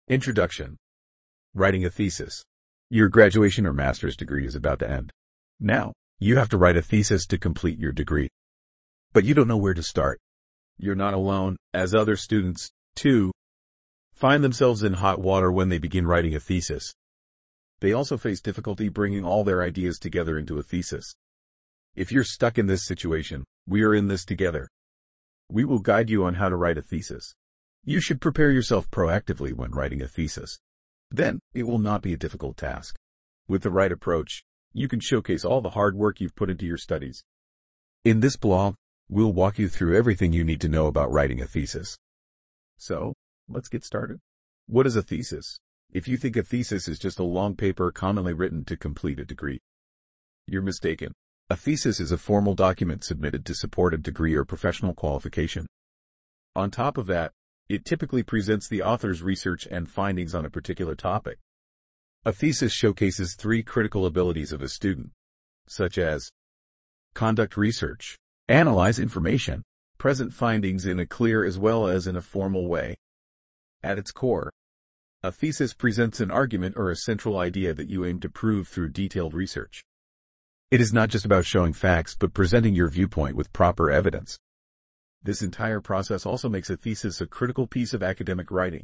Introduction. Writing a thesis. Your graduation or master's degree is about to end. Now, you have to write a thesis to complete your degree. But you don't know where to start. You're not alone, as other students, too, find themselves in hot water when they begin writing a thesis. They also face difficulty bringing all their ideas together into a thesis. If you're stuck in this situation, we are in this together. We will guide you on how to write a thesis. You should prepare yourself proactively when writing a thesis. Then, it will not be a difficult task. With the right approach, you can showcase all the hard work you've put into your studies. In this blog, we'll walk you through everything you need to know about writing a thesis. So, let's get started. What is a thesis? If you think a thesis is just a long paper commonly written to complete a degree, you're mistaken. A thesis is a formal document submitted to support a degree or professional qualification. On top of that, it typically presents the author's research and findings on a particular topic. A thesis showcases 3 critical abilities of a student, such as conduct research, analyze information, present findings in a clear as well as in a formal way. At its core, a thesis presents an argument or a central idea that you aim to prove through detailed research. It is not just about showing facts but presenting your viewpoint with proper evidence. This entire process also makes a thesis a critical piece of academic writing.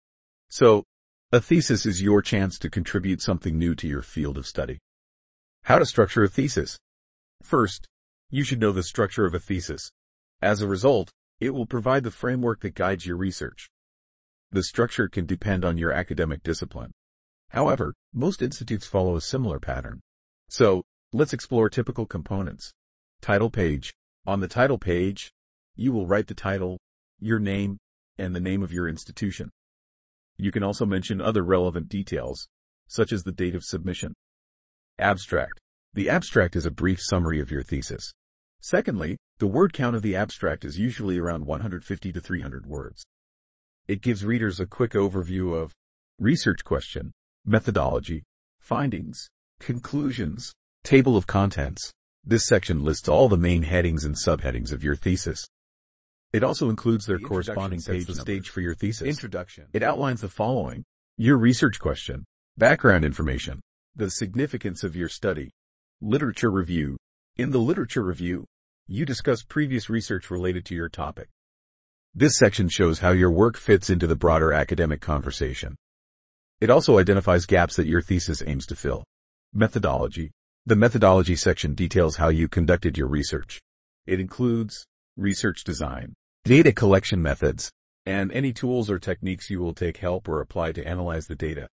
So, a thesis is your chance to contribute something new to your field of study. How to structure a thesis. First, you should know the structure of a thesis. As a result, it will provide the framework that guides your research. The structure can depend on your academic discipline. However, most institutes follow a similar pattern. So, let's explore typical components. Title page. On the title page, you will write the title, your name, and the name of your institution. You can also mention other relevant details, such as the date of submission. Abstract. The abstract is a brief summary of your thesis. Secondly, the word count of the abstract is usually around 150 to 300 words. It gives readers a quick overview of research question, methodology, findings, conclusions, table of contents. This section lists all the main headings and subheadings of your thesis. It also includes their corresponding page numbers. Stage for your thesis. Introduction. It outlines the following: your research question, background information, the significance of your study, literature review. In the literature review, you discuss previous research related to your topic. This section shows how your work fits into the broader academic conversation. It also identifies gaps that your thesis aims to fill. Methodology. The methodology section details how you conducted your research. It includes research design, data collection methods, and any tools or techniques you will take help or apply to analyze the data.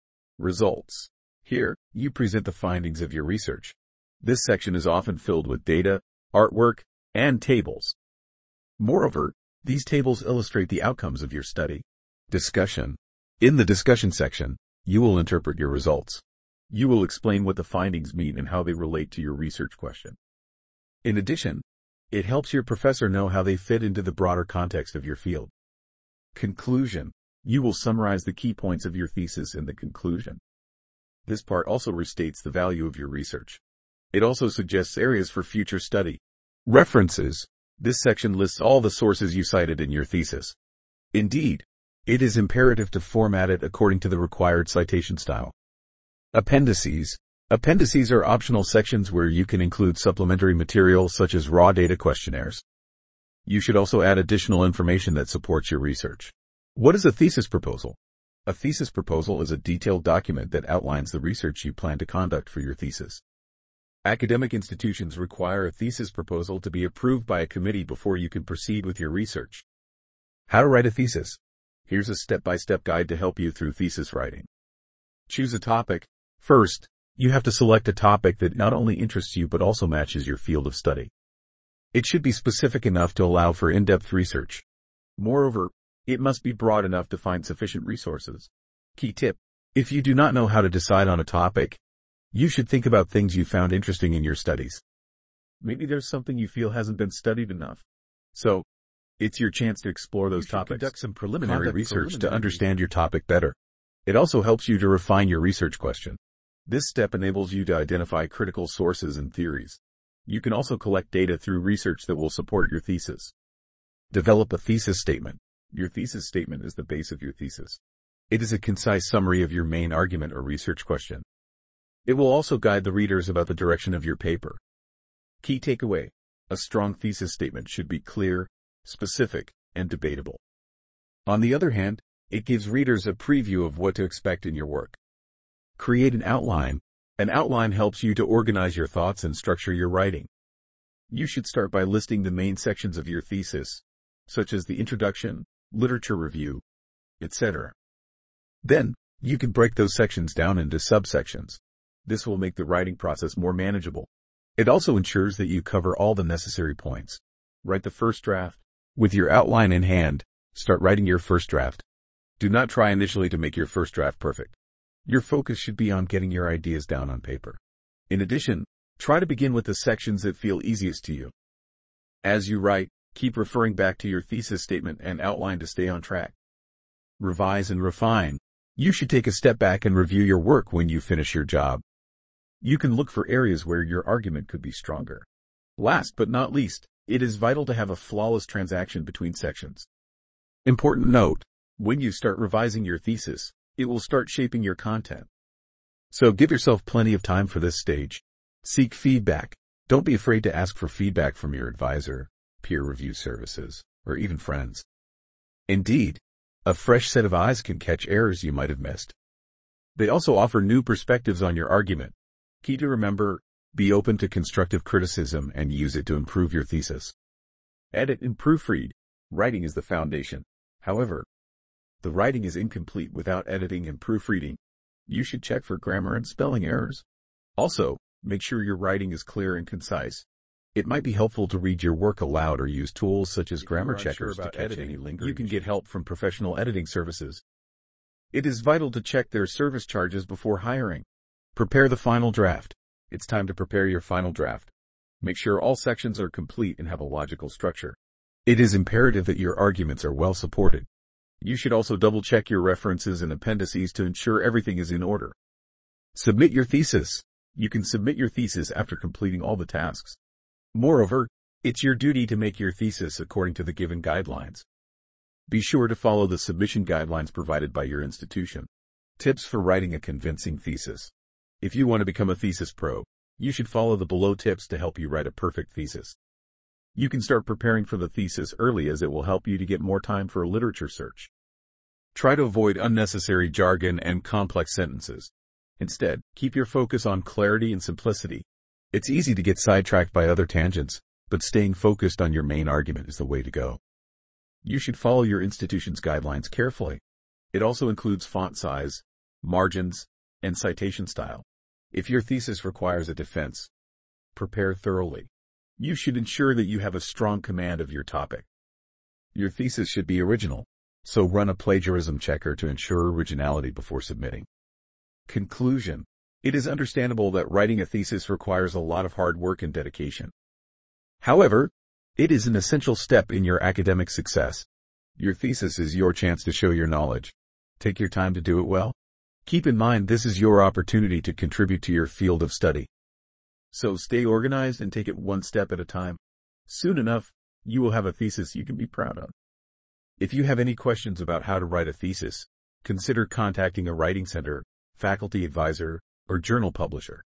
Results. Here, you present the findings of your research. This section is often filled with data, artwork, and tables. Moreover, these tables illustrate the outcomes of your study. Discussion. In the discussion section, you will interpret your results. You will explain what the findings mean and how they relate to your research question. In addition, it helps your professor know how they fit into the broader context of your field. Conclusion. You will summarize the key points of your thesis in the conclusion. This part also restates the value of your research. It also suggests areas for future study. References. This section lists all the sources you cited in your thesis. Indeed, it is imperative to format it according to the required citation style. Appendices. Appendices are optional sections where you can include supplementary material such as raw data questionnaires. You should also add additional information that supports your research. What is a thesis proposal? A thesis proposal is a detailed document that outlines the research you plan to conduct for your thesis. Academic institutions require a thesis proposal to be approved by a committee before you can proceed with your research. How to write a thesis. Here's a step-by-step guide to help you through thesis writing. Choose a topic. First, you have to select a topic that not only interests you but also matches your field of study. It should be specific enough to allow for in-depth research. Moreover, it must be broad enough to find sufficient resources. Key tip. If you do not know how to decide on a topic, you should think about things you found interesting in your studies. Maybe there's something you feel hasn't been studied enough. So, it's your chance to explore those topics. Conduct some preliminary research to understand your topic better. It also helps you to refine your research question. This step enables you to identify critical sources and theories. You can also collect data through research that will support your thesis. Develop a thesis statement. Your thesis statement is the base of your thesis. It is a concise summary of your main argument or research question. It will also guide the readers about the direction of your paper. Key takeaway: a strong thesis statement should be clear, specific, and debatable. On the other hand, it gives readers a preview of what to expect in your work. Create an outline. An outline helps you to organize your thoughts and structure your writing. You should start by listing the main sections of your thesis, such as the introduction, literature review, etc. Then, you can break those sections down into subsections. This will make the writing process more manageable. It also ensures that you cover all the necessary points. Write the first draft. With your outline in hand, start writing your first draft. Do not try initially to make your first draft perfect. Your focus should be on getting your ideas down on paper. In addition, try to begin with the sections that feel easiest to you. As you write, keep referring back to your thesis statement and outline to stay on track. Revise and refine. You should take a step back and review your work when you finish your job. You can look for areas where your argument could be stronger. Last but not least, it is vital to have a flawless transaction between sections. Important note: when you start revising your thesis, it will start shaping your content. So give yourself plenty of time for this stage. Seek feedback. Don't be afraid to ask for feedback from your advisor, peer review services, or even friends. Indeed, a fresh set of eyes can catch errors you might have missed. They also offer new perspectives on your argument. Key to remember: be open to constructive criticism and use it to improve your thesis. Edit and proofread. Writing is the foundation. However, the writing is incomplete without editing and proofreading. You should check for grammar and spelling errors. Also, make sure your writing is clear and concise. It might be helpful to read your work aloud or use tools such as grammar checkers to catch any lingering. You can get help from professional editing services. It is vital to check their service charges before hiring. Prepare the final draft. It's time to prepare your final draft. Make sure all sections are complete and have a logical structure. It is imperative that your arguments are well supported. You should also double-check your references and appendices to ensure everything is in order. Submit your thesis. You can submit your thesis after completing all the tasks. Moreover, it's your duty to make your thesis according to the given guidelines. Be sure to follow the submission guidelines provided by your institution. Tips for writing a convincing thesis. If you want to become a thesis pro, you should follow the below tips to help you write a perfect thesis. You can start preparing for the thesis early, as it will help you to get more time for a literature search. Try to avoid unnecessary jargon and complex sentences. Instead, keep your focus on clarity and simplicity. It's easy to get sidetracked by other tangents, but staying focused on your main argument is the way to go. You should follow your institution's guidelines carefully. It also includes font size, margins, and citation style. If your thesis requires a defense, prepare thoroughly. You should ensure that you have a strong command of your topic. Your thesis should be original, so run a plagiarism checker to ensure originality before submitting. Conclusion: it is understandable that writing a thesis requires a lot of hard work and dedication. However, it is an essential step in your academic success. Your thesis is your chance to show your knowledge. Take your time to do it well. Keep in mind, this is your opportunity to contribute to your field of study. So stay organized and take it one step at a time. Soon enough, you will have a thesis you can be proud of. If you have any questions about how to write a thesis, consider contacting a writing center, faculty advisor, or journal publisher.